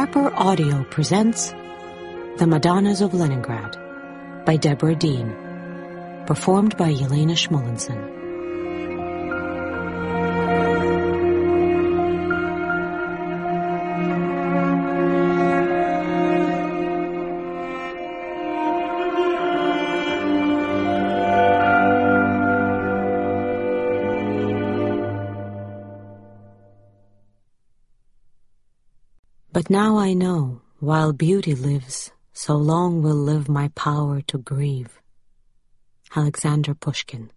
Harper Audio presents The Madonnas of Leningrad by Deborah Dean, performed by Yelena Schmolenson. But now I know, while beauty lives, so long will live my power to grieve. Alexander Pushkin.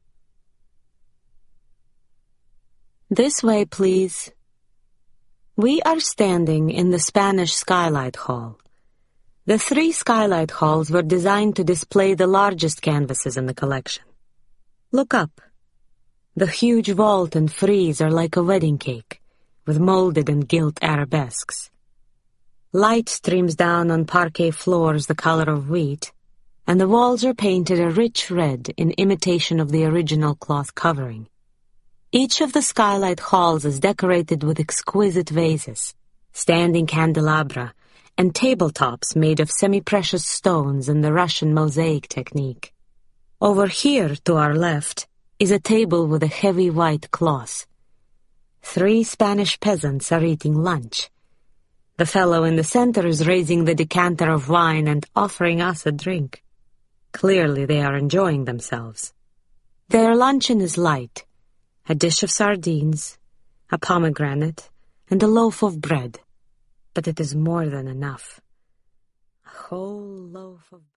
This way, please. We are standing in the Spanish Skylight Hall. The 3 Skylight Halls were designed to display the largest canvases in the collection. Look up. The huge vault and frieze are like a wedding cake, with molded and gilt arabesques. Light streams down on parquet floors the color of wheat, and the walls are painted a rich red in imitation of the original cloth covering. Each of the skylight halls is decorated with exquisite vases, standing candelabra, and tabletops made of semi-precious stones in the Russian mosaic technique. Over here, to our left, is a table with a heavy white cloth. 3 Spanish peasants are eating lunch. The fellow in the center is raising the decanter of wine and offering us a drink. Clearly they are enjoying themselves. Their luncheon is light: a dish of sardines, a pomegranate, and a loaf of bread. But it is more than enough. A whole loaf of